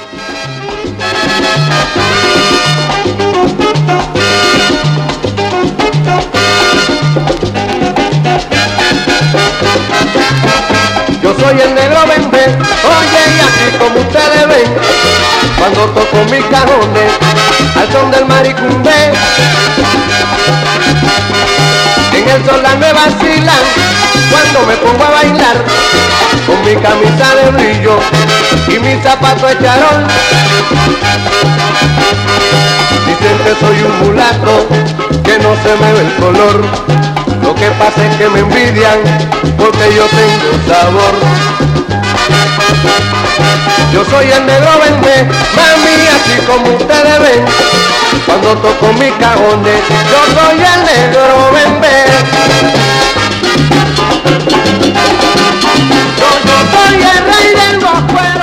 Yo soy el negro bembé, oye, y así como ustedes ven, cuando toco mis cajones al son del maricumbé, en el sol me vacilan cuando me pongo a bailar, con mi camisa de brillo y mi zapato de charol. Dicen que soy un mulato, que no se me ve el color, lo que pasa es que me envidian porque yo tengo sabor. Yo soy el negro bembé, mami, así como ustedes ven, cuando toco mis cajones, yo soy el negro bembé. Yo soy el rey del bosque.